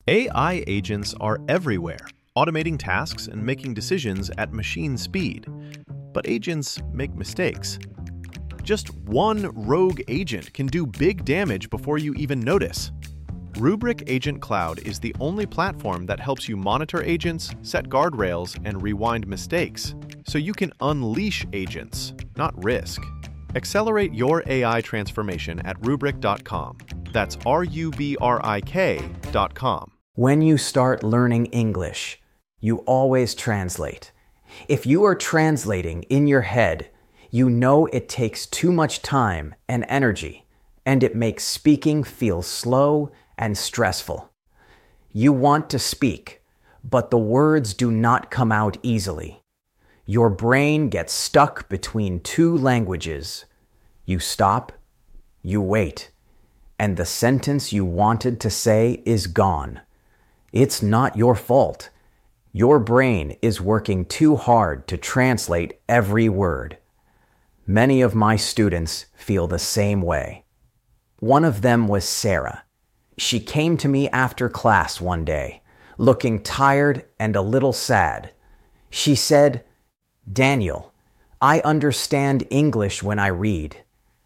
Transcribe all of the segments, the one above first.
AI agents are everywhere, automating tasks and making decisions at machine speed. But agents make mistakes. Just one rogue agent can do big damage before you even notice. Rubrik Agent Cloud is the only platform that helps you monitor agents, set guardrails, and rewind mistakes, so you can unleash agents, not risk. Accelerate your AI transformation at Rubrik.com. That's RUBRIK.com. When you start learning English, you always translate. If you are translating in your head, you know it takes too much time and energy, and it makes speaking feel slow and stressful. You want to speak, but the words do not come out easily. Your brain gets stuck between two languages. You stop, you wait, and the sentence you wanted to say is gone. It's not your fault. Your brain is working too hard to translate every word. Many of my students feel the same way. One of them was Sarah. She came to me after class one day, looking tired and a little sad. She said, "Daniel, I understand English when I read.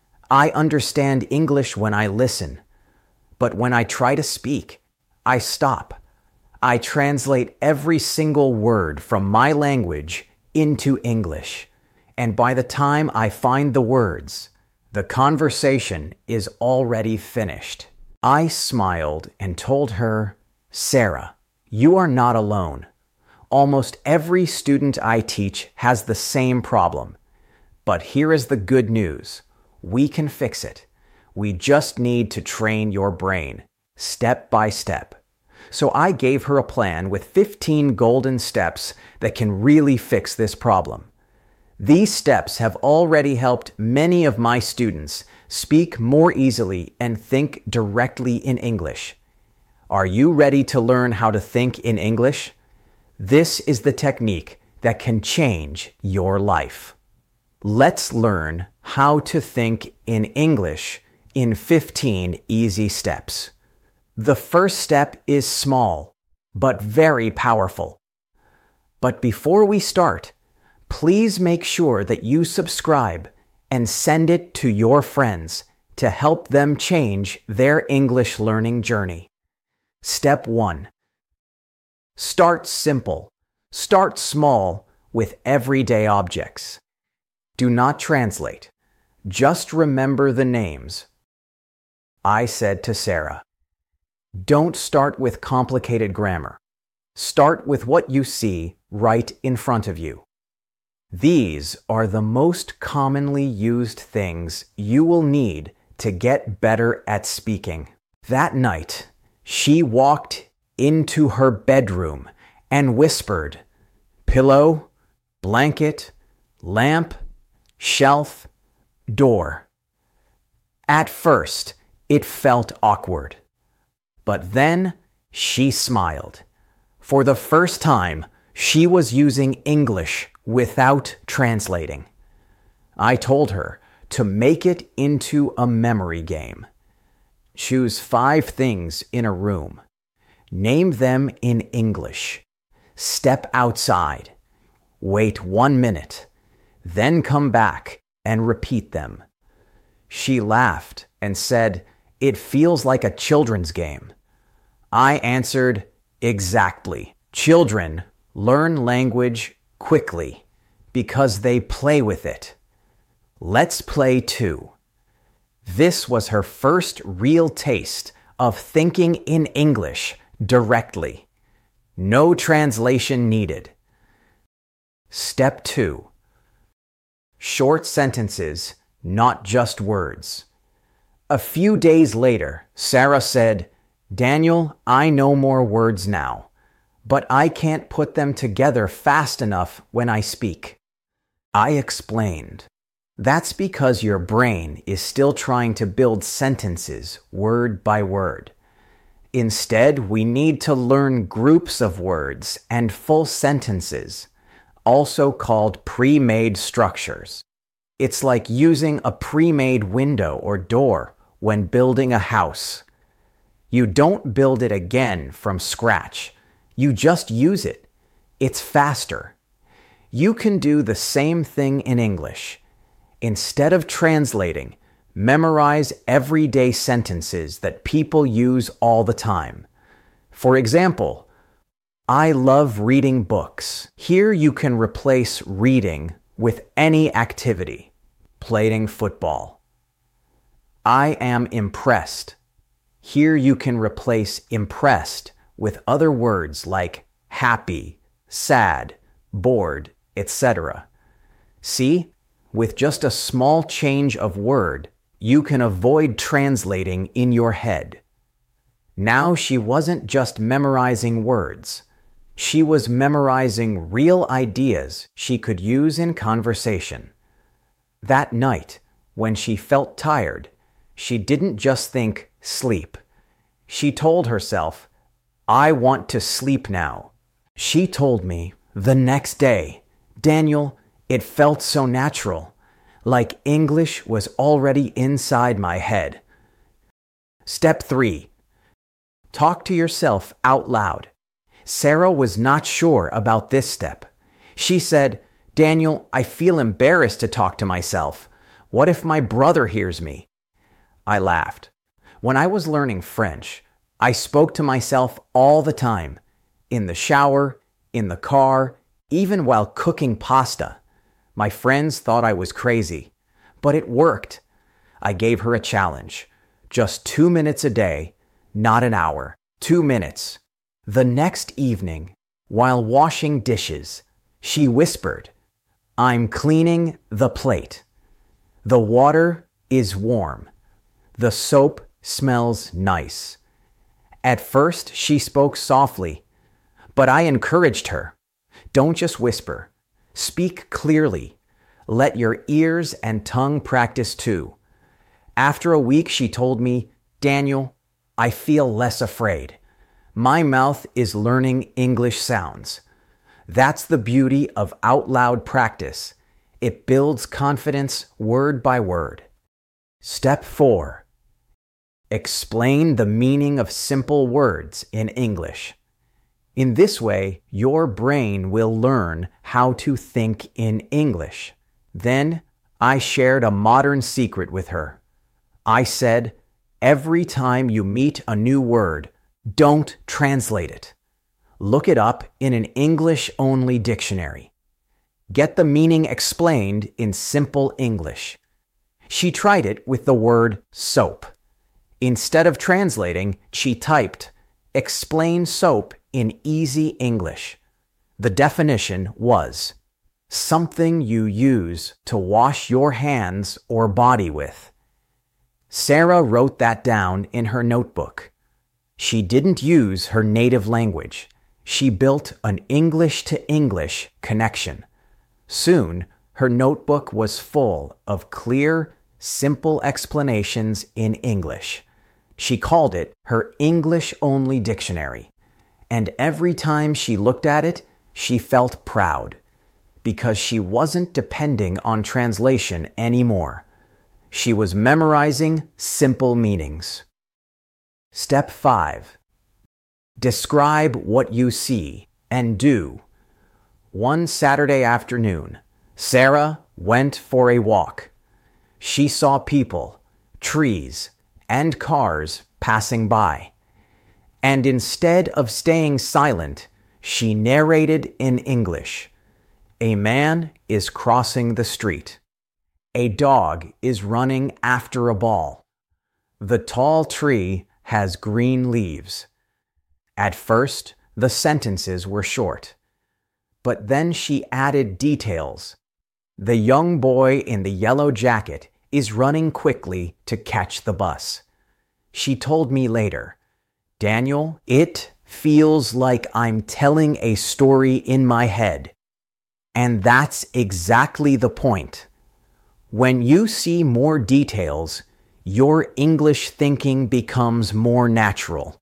I understand English when I listen. But when I try to speak, I stop. I translate every single word from my language into English. And by the time I find the words, the conversation is already finished." I smiled and told her, "Sarah, you are not alone. Almost every student I teach has the same problem. But here is the good news. We can fix it. We just need to train your brain, step by step." So I gave her a plan with 15 golden steps that can really fix this problem. These steps have already helped many of my students speak more easily and think directly in English. Are you ready to learn how to think in English? This is the technique that can change your life. Let's learn how to think in English in 15 easy steps. The first step is small, but very powerful. But before we start, please make sure that you subscribe and send it to your friends to help them change their English learning journey. Step 1. Start simple. Start small with everyday objects. Do not translate. Just remember the names. I said to Sarah, "Don't start with complicated grammar. Start with what you see right in front of you." These are the most commonly used things you will need to get better at speaking. That night, she walked into her bedroom and whispered, "Pillow, blanket, lamp, shelf, door." At first, it felt awkward. But then she smiled. For the first time, she was using English without translating. I told her to make it into a memory game. Choose 5 things in a room. Name them in English. Step outside. Wait 1 minute. Then come back and repeat them. She laughed and said, "It feels like a children's game." I answered, "Exactly. Children learn language quickly because they play with it. Let's play too." This was her first real taste of thinking in English directly. No translation needed. Step 2. Short sentences, not just words. A few days later, Sarah said, "Daniel, I know more words now, but I can't put them together fast enough when I speak." I explained, "That's because your brain is still trying to build sentences word by word. Instead, we need to learn groups of words and full sentences, also called pre-made structures. It's like using a pre-made window or door when building a house. You don't build it again from scratch. You just use it. It's faster. You can do the same thing in English. Instead of translating, memorize everyday sentences that people use all the time. For example, I love reading books. Here you can replace reading with any activity. Playing football. I am impressed. Here you can replace impressed with other words like happy, sad, bored, etc. See, with just a small change of word, you can avoid translating in your head. Now she wasn't just memorizing words. She was memorizing real ideas she could use in conversation. That night, when she felt tired, she didn't just think sleep. She told herself, I want to sleep now. She told me the next day, Daniel, it felt so natural, like English was already inside my head. Step 3. Talk to yourself out loud. Sarah was not sure about this step. She said, Daniel, I feel embarrassed to talk to myself. What if my brother hears me? I laughed. When I was learning French, I spoke to myself all the time. In the shower, in the car, even while cooking pasta. My friends thought I was crazy, but it worked. I gave her a challenge. Just 2 minutes a day, not an hour. 2 minutes. The next evening, while washing dishes, she whispered, I'm cleaning the plate. The water is warm. The soap smells nice. At first, she spoke softly, but I encouraged her. Don't just whisper. Speak clearly. Let your ears and tongue practice too. After a week, she told me, Daniel, I feel less afraid. My mouth is learning English sounds. That's the beauty of out loud practice. It builds confidence word by word. Step 4. Explain the meaning of simple words in English. In this way, your brain will learn how to think in English. Then, I shared a modern secret with her. I said, every time you meet a new word, don't translate it. Look it up in an English-only dictionary. Get the meaning explained in simple English. She tried it with the word soap. Instead of translating, she typed, explain soap in easy English. The definition was, something you use to wash your hands or body with. Sarah wrote that down in her notebook. She didn't use her native language. She built an English-to-English connection. Soon, her notebook was full of clear, simple explanations in English. She called it her English-only dictionary. And every time she looked at it, she felt proud, because she wasn't depending on translation anymore. She was memorizing simple meanings. Step 5. Describe what you see and do. One Saturday afternoon, Sarah went for a walk. She saw people, trees, and cars passing by. And instead of staying silent, she narrated in English. A man is crossing the street. A dog is running after a ball. The tall tree has green leaves. At first, the sentences were short. But then she added details. The young boy in the yellow jacket is running quickly to catch the bus. She told me later, Daniel, it feels like I'm telling a story in my head. And that's exactly the point. When you see more details, your English thinking becomes more natural.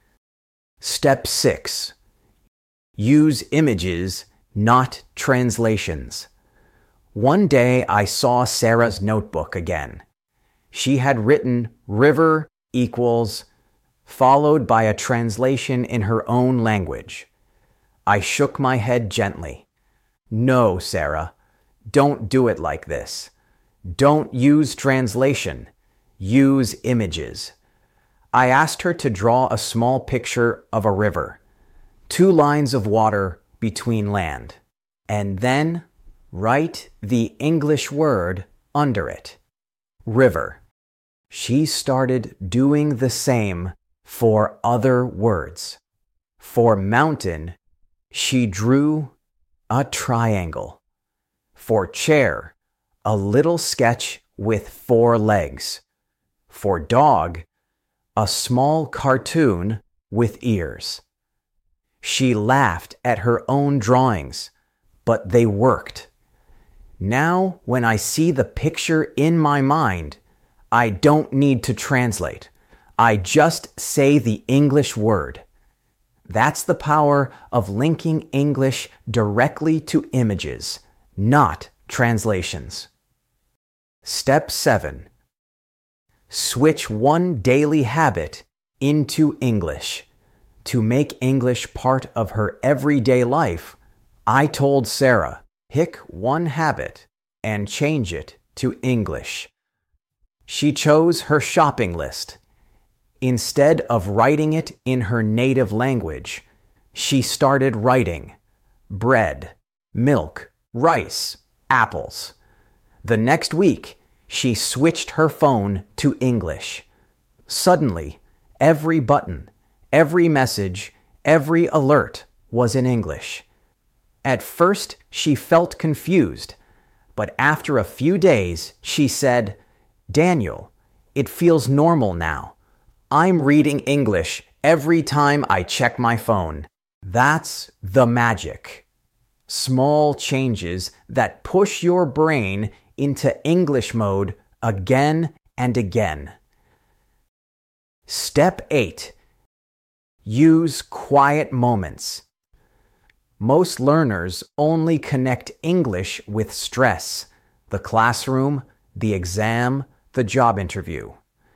Step 6. Use images, not translations. One day I saw Sarah's notebook again. She had written river equals followed by a translation in her own language. I shook my head gently. No, Sarah, don't do it like this. Don't use translation. Use images. I asked her to draw a small picture of a river, 2 lines of water between land, and then write the English word under it. River. She started doing the same for other words. For mountain, she drew a triangle. For chair, a little sketch with 4 legs. For dog, a small cartoon with ears. She laughed at her own drawings, but they worked. Now, when I see the picture in my mind, I don't need to translate. I just say the English word. That's the power of linking English directly to images, not translations. Step 7. Switch one daily habit into English. To make English part of her everyday life, I told Sarah, pick one habit and change it to English. She chose her shopping list. Instead of writing it in her native language, she started writing bread, milk, rice, apples. The next week, she switched her phone to English. Suddenly, every button, every message, every alert was in English. At first, she felt confused, but after a few days, she said, "Daniel, it feels normal now. I'm reading English every time I check my phone." That's the magic. Small changes that push your brain into English mode again and again. Step 8. Use quiet moments. Most learners only connect English with stress, the classroom, the exam, the job interview.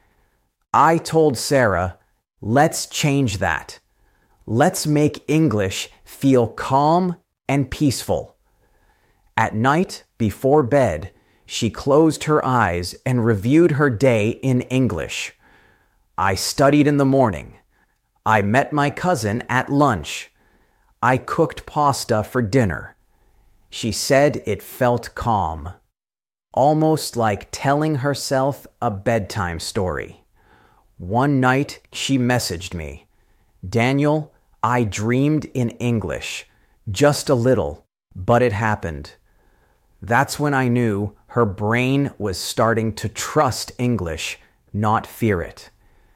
I told Sarah, let's change that. Let's make English feel calm and peaceful. At night, before bed, she closed her eyes and reviewed her day in English. I studied in the morning. I met my cousin at lunch. I cooked pasta for dinner. She said it felt calm, almost like telling herself a bedtime story. One night, she messaged me, "Daniel, I dreamed in English, just a little, but it happened." That's when I knew her brain was starting to trust English, not fear it.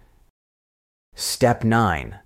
Step 9.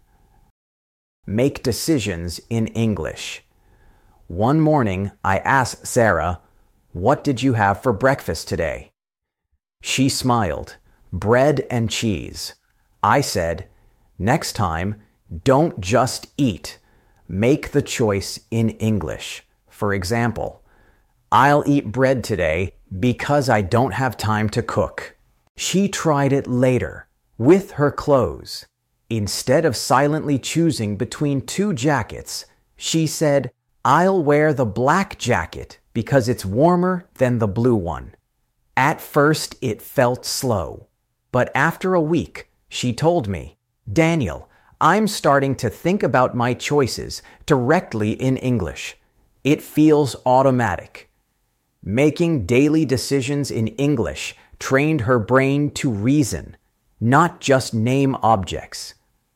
Make decisions in English. One morning, I asked Sarah, "What did you have for breakfast today?" She smiled, "Bread and cheese." I said, "Next time, don't just eat. Make the choice in English. For example, I'll eat bread today because I don't have time to cook." She tried it later, with her clothes. Instead of silently choosing between 2 jackets, she said, "I'll wear the black jacket because it's warmer than the blue one." At first, it felt slow, but after a week, she told me, "Daniel, I'm starting to think about my choices directly in English. It feels automatic." Making daily decisions in English trained her brain to reason, not just name objects.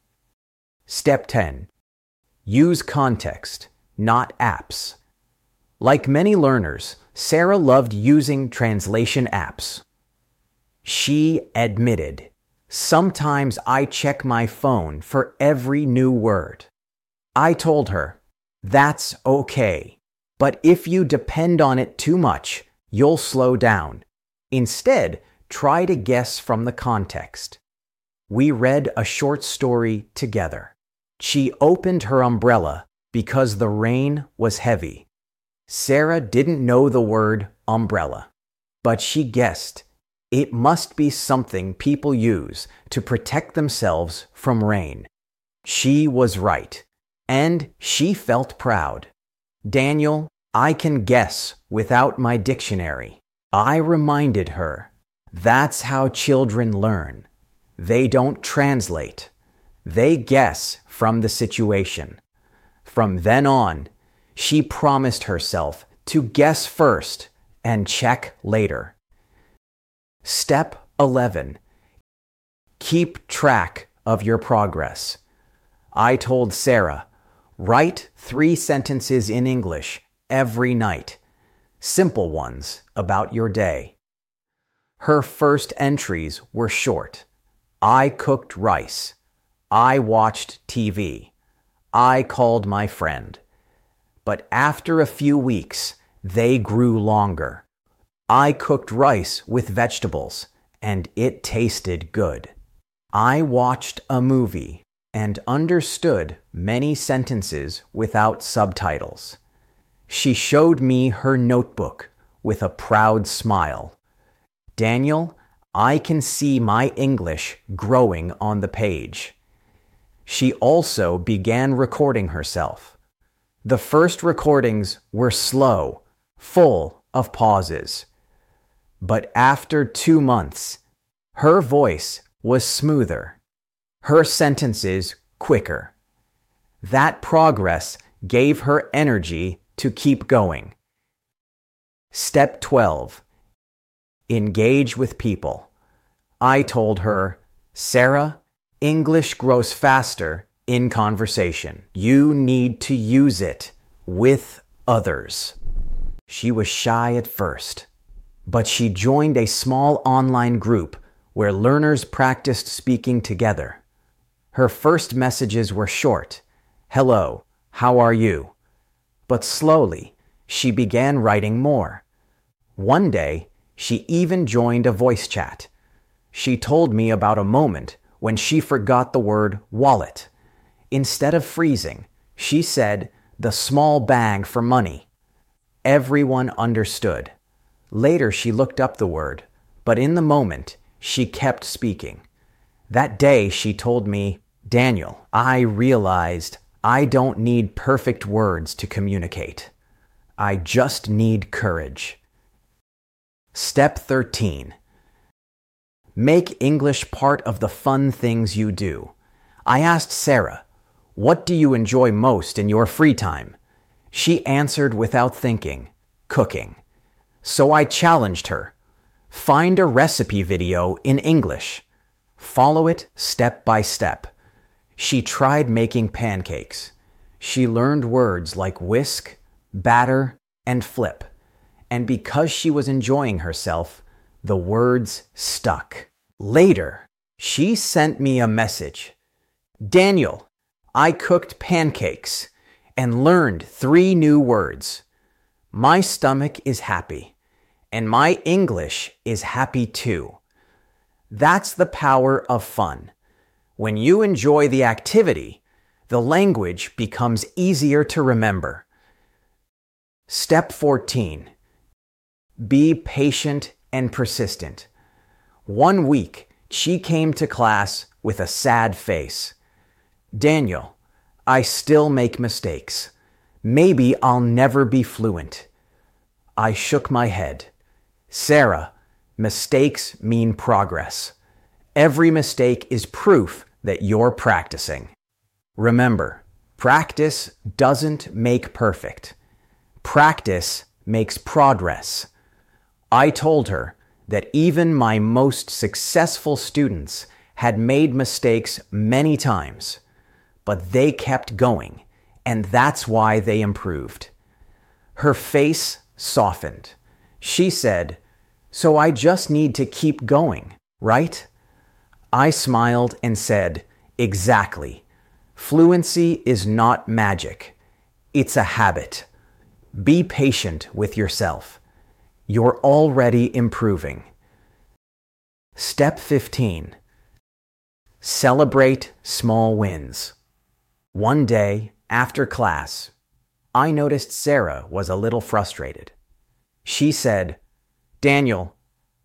Step 10. Use context, not apps. Like many learners, Sarah loved using translation apps. She admitted, "Sometimes I check my phone for every new word." I told her, "That's okay, but if you depend on it too much, you'll slow down. Instead, try to guess from the context." We read a short story together. She opened her umbrella because the rain was heavy. Sarah didn't know the word umbrella, but she guessed It must be something people use to protect themselves from rain. She was right, and she felt proud. Daniel, I can guess without my dictionary. I reminded her. That's how children learn. They don't translate. They guess from the situation. From then on, she promised herself to guess first and check later. Step 11. Keep track of your progress. I told Sarah, write 3 sentences in English every night. Simple ones about your day. Her first entries were short. I cooked rice. I watched TV. I called my friend. But after a few weeks, they grew longer. I cooked rice with vegetables, and it tasted good. I watched a movie and understood many sentences without subtitles. She showed me her notebook with a proud smile. Daniel, I can see my English growing on the page. She also began recording herself. The first recordings were slow, full of pauses. But after 2 months, her voice was smoother, her sentences quicker. That progress gave her energy to keep going. Step 12. Engage with people. I told her, Sarah, English grows faster in conversation. You need to use it with others. She was shy at first, but she joined a small online group where learners practiced speaking together. Her first messages were short. Hello, how are you? But slowly, she began writing more. One day, she even joined a voice chat. She told me about a moment when she forgot the word wallet. Instead of freezing, she said the small bag for money. Everyone understood. Later, she looked up the word, but in the moment, she kept speaking. That day, she told me, Daniel, I realized I don't need perfect words to communicate. I just need courage. Step 13. Make English part of the fun things you do. I asked Sarah, what do you enjoy most in your free time? She answered without thinking, cooking. So I challenged her. Find a recipe video in English. Follow it step by step. She tried making pancakes. She learned words like whisk, batter, and flip. And because she was enjoying herself, the words stuck. Later, she sent me a message. Daniel, I cooked pancakes and learned 3 new words. My stomach is happy, and my English is happy too. That's the power of fun. When you enjoy the activity, the language becomes easier to remember. Step 14. Be patient and persistent. 1 week, she came to class with a sad face. Daniel, I still make mistakes. Maybe I'll never be fluent. I shook my head. Sarah, mistakes mean progress. Every mistake is proof that you're practicing. Remember, practice doesn't make perfect. Practice makes progress. I told her that even my most successful students had made mistakes many times, but they kept going, and that's why they improved. Her face softened. She said, so I just need to keep going, right? I smiled and said, exactly. Fluency is not magic. It's a habit. Be patient with yourself. You're already improving. Step 15. Celebrate small wins. One day, after class, I noticed Sarah was a little frustrated. She said, Daniel,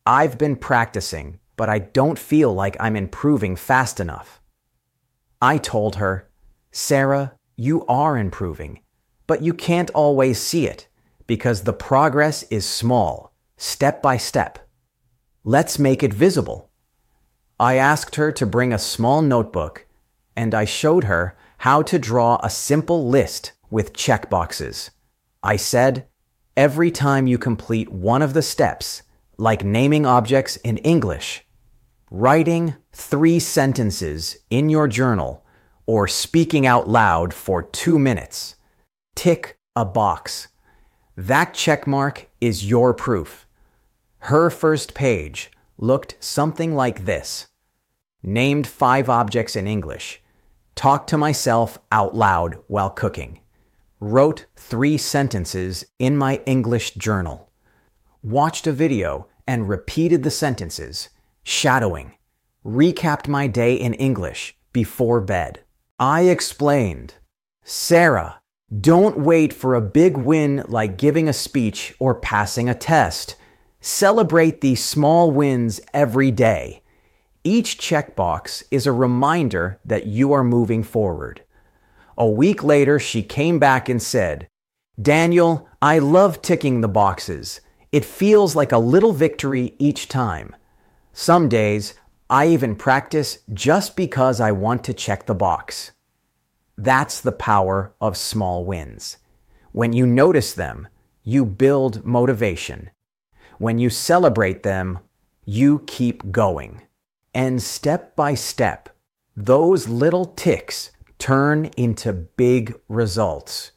I've been practicing, but I don't feel like I'm improving fast enough. I told her, Sarah, you are improving, but you can't always see it because the progress is small, step by step. Let's make it visible. I asked her to bring a small notebook, and I showed her how to draw a simple list with checkboxes. I said, every time you complete one of the steps, like naming objects in English, writing 3 sentences in your journal, or speaking out loud for 2 minutes, tick a box. That checkmark is your proof. Her first page looked something like this. Named 5 objects in English. Talked to myself out loud while cooking. Wrote 3 sentences in my English journal. Watched a video and repeated the sentences, shadowing. Recapped my day in English before bed. I explained, Sarah, don't wait for a big win like giving a speech or passing a test. Celebrate these small wins every day. Each checkbox is a reminder that you are moving forward. A week later, she came back and said, Daniel, I love ticking the boxes. It feels like a little victory each time. Some days, I even practice just because I want to check the box. That's the power of small wins. When you notice them, you build motivation. When you celebrate them, you keep going. And step by step, those little ticks turn into big results.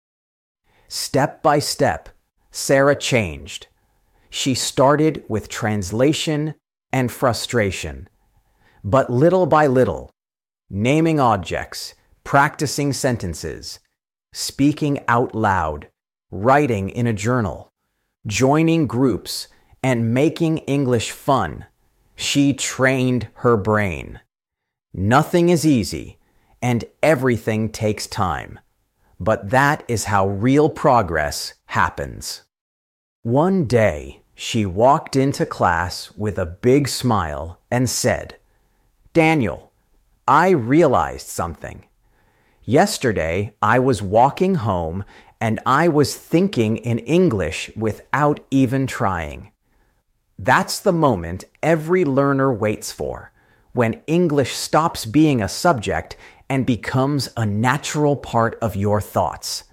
Step by step, Sarah changed. She started with translation and frustration. But little by little, naming objects, practicing sentences, speaking out loud, writing in a journal, joining groups, and making English fun, she trained her brain. Nothing is easy, and everything takes time. But that is how real progress happens. One day, she walked into class with a big smile and said, Daniel, I realized something. Yesterday, I was walking home and I was thinking in English without even trying. That's the moment every learner waits for, when English stops being a subject and becomes a natural part of your thoughts.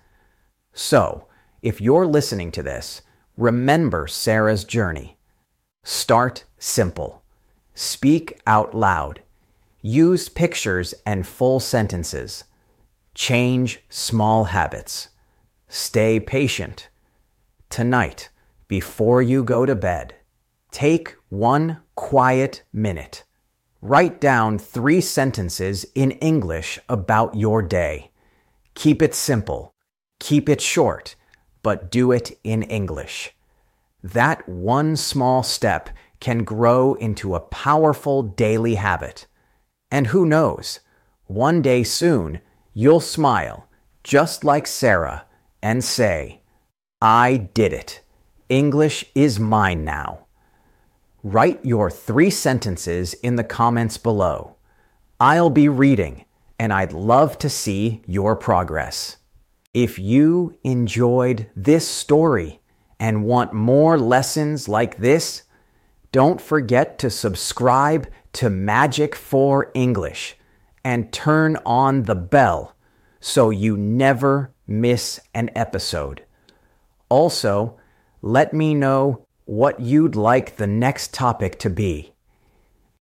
So, if you're listening to this, remember Sarah's journey. Start simple. Speak out loud. Use pictures and full sentences. Change small habits. Stay patient. Tonight, before you go to bed, take 1 quiet minute. Write down 3 sentences in English about your day. Keep it simple. Keep it short, but do it in English. That one small step can grow into a powerful daily habit. And who knows, one day soon, you'll smile, just like Sarah, and say, I did it. English is mine now. Write your 3 sentences in the comments below. I'll be reading, and I'd love to see your progress. If you enjoyed this story and want more lessons like this, don't forget to subscribe to Magic for English and turn on the bell so you never miss an episode. Also, let me know what you'd like the next topic to be.